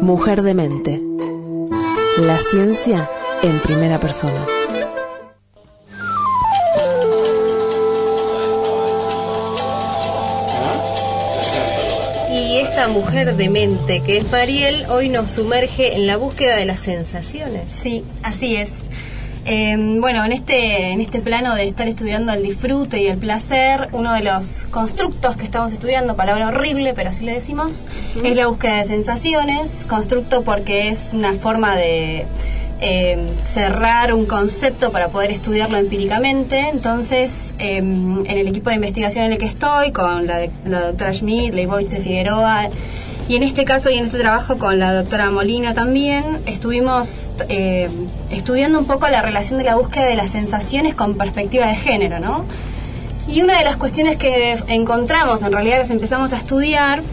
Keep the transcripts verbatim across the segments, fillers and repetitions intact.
Mujer de mente. La ciencia en primera persona. Y esta mujer de mente que es Mariel hoy nos sumerge en la búsqueda de las sensaciones. Sí, así es. Eh, bueno, en este, en este plano de estar estudiando el disfrute y el placer, uno de los constructos que estamos estudiando, palabra horrible, pero así le decimos, uh-huh. es la búsqueda de sensaciones. Constructo porque es una forma de eh, cerrar un concepto para poder estudiarlo empíricamente. Entonces, eh, en el equipo de investigación en el que estoy, con la, de, la doctora Schmidt, Leibovitz de Figueroa, y en este caso y en este trabajo con la doctora Molina también, estuvimos eh, estudiando un poco la relación de la búsqueda de las sensaciones con perspectiva de género, ¿no? Y una de las cuestiones que encontramos, en realidad las empezamos a estudiar,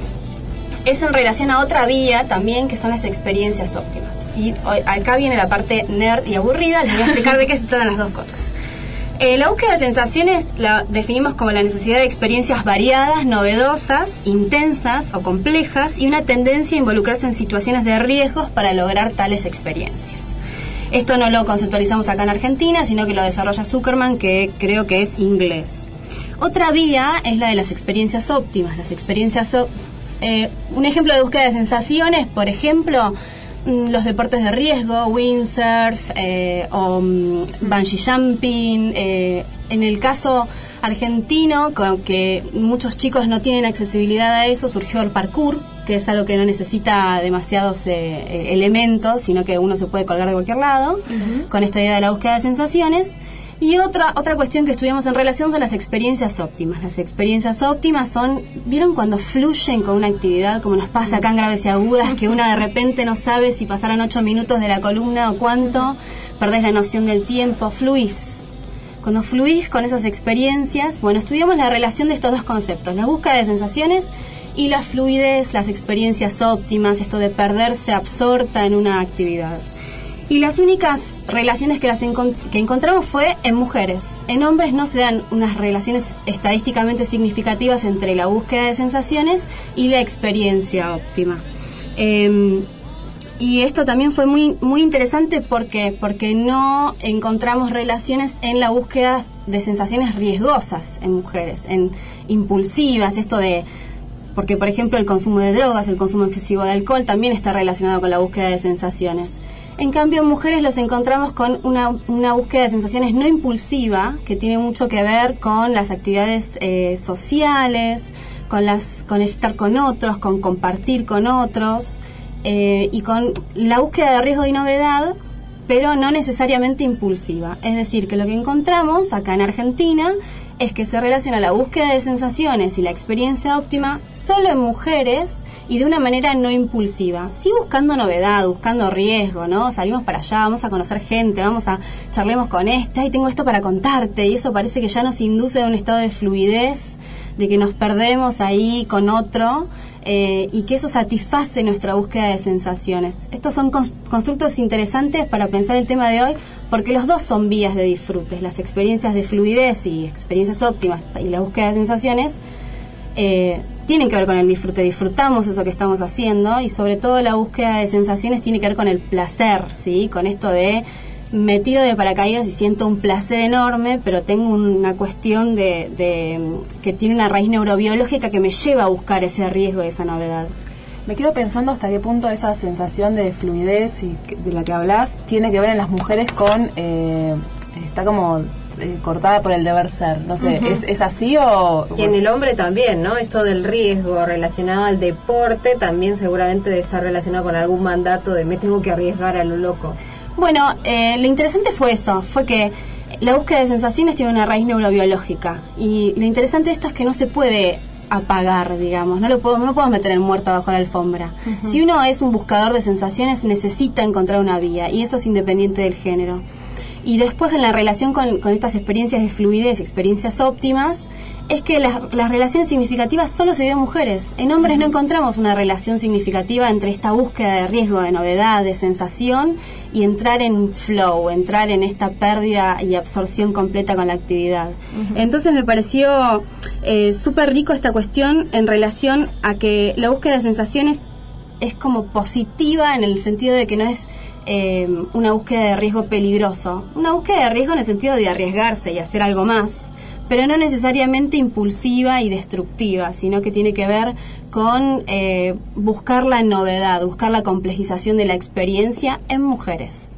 es en relación a otra vía también, que son las experiencias óptimas. Y hoy, acá viene la parte nerd y aburrida, les voy a explicar de qué se tratan las dos cosas. Eh, la búsqueda de sensaciones la definimos como la necesidad de experiencias variadas, novedosas, intensas o complejas y una tendencia a involucrarse en situaciones de riesgos para lograr tales experiencias. Esto no lo conceptualizamos acá en Argentina, sino que lo desarrolla Zuckerman, que creo que es inglés. Otra vía es la de las experiencias óptimas. Las experiencias ó- eh, un ejemplo de búsqueda de sensaciones, por ejemplo, los deportes de riesgo, windsurf eh, o um, bungee jumping. Eh, en el caso argentino, con que muchos chicos no tienen accesibilidad a eso, surgió el parkour, que es algo que no necesita demasiados eh, elementos, sino que uno se puede colgar de cualquier lado, uh-huh. con esta idea de la búsqueda de sensaciones. Y otra otra cuestión que estudiamos en relación son las experiencias óptimas. Las experiencias óptimas son, ¿vieron cuando fluyen con una actividad, como nos pasa acá en Graves y Agudas, que una de repente no sabe si pasaron ocho minutos de la columna o cuánto, perdés la noción del tiempo, fluís? Cuando fluís con esas experiencias, bueno, estudiamos la relación de estos dos conceptos, la búsqueda de sensaciones y la fluidez, las experiencias óptimas, esto de perderse absorta en una actividad. Y las únicas relaciones que, las encont- que encontramos fue en mujeres. En hombres no se dan unas relaciones estadísticamente significativas entre la búsqueda de sensaciones y la experiencia óptima. Eh, y esto también fue muy, muy interesante porque, porque no encontramos relaciones en la búsqueda de sensaciones riesgosas en mujeres, en impulsivas, esto de... Porque, por ejemplo, el consumo de drogas, el consumo excesivo de alcohol también está relacionado con la búsqueda de sensaciones. En cambio, en mujeres los encontramos con una, una búsqueda de sensaciones no impulsiva, que tiene mucho que ver con las actividades eh, sociales, con, las, con estar con otros, con compartir con otros, eh, y con la búsqueda de riesgo y novedad, pero no necesariamente impulsiva. Es decir, que lo que encontramos acá en Argentina es que se relaciona la búsqueda de sensaciones y la experiencia óptima solo en mujeres y de una manera no impulsiva. Sí, buscando novedad, buscando riesgo, ¿no? Salimos para allá, vamos a conocer gente, vamos a charlemos con este, y tengo esto para contarte, y eso parece que ya nos induce a un estado de fluidez, de que nos perdemos ahí con otro, eh, y que eso satisface nuestra búsqueda de sensaciones. Estos son constructos interesantes para pensar el tema de hoy, porque los dos son vías de disfrute, las experiencias de fluidez y experiencias óptimas y la búsqueda de sensaciones eh, tienen que ver con el disfrute, disfrutamos eso que estamos haciendo, y sobre todo la búsqueda de sensaciones tiene que ver con el placer, ¿sí? Con esto de me tiro de paracaídas y siento un placer enorme, pero tengo una cuestión de, de que tiene una raíz neurobiológica que me lleva a buscar ese riesgo y esa novedad. Me quedo pensando hasta qué punto esa sensación de fluidez y de la que hablas tiene que ver en las mujeres con eh, está como eh, cortada por el deber ser, no sé, uh-huh. ¿es, ¿es así o...? Y en el hombre también, ¿no? Esto del riesgo relacionado al deporte también seguramente debe estar relacionado con algún mandato de me tengo que arriesgar a lo loco. Bueno, eh, lo interesante fue eso, fue que la búsqueda de sensaciones tiene una raíz neurobiológica, y lo interesante de esto es que no se puede apagar, digamos, no lo puedo, no puedo meter el muerto bajo la alfombra. Uh-huh. Si uno es un buscador de sensaciones, necesita encontrar una vía, y eso es independiente del género. Y después, en la relación con, con estas experiencias de fluidez, experiencias óptimas, es que las, las relaciones significativas solo se ven en mujeres. En hombres uh-huh. no encontramos una relación significativa entre esta búsqueda de riesgo, de novedad, de sensación, y entrar en flow, entrar en esta pérdida y absorción completa con la actividad. Uh-huh. Entonces me pareció eh, súper rico esta cuestión en relación a que la búsqueda de sensaciones es como positiva en el sentido de que no es eh, una búsqueda de riesgo peligroso, una búsqueda de riesgo en el sentido de arriesgarse y hacer algo más, pero no necesariamente impulsiva y destructiva, sino que tiene que ver con eh, buscar la novedad, buscar la complejización de la experiencia en mujeres.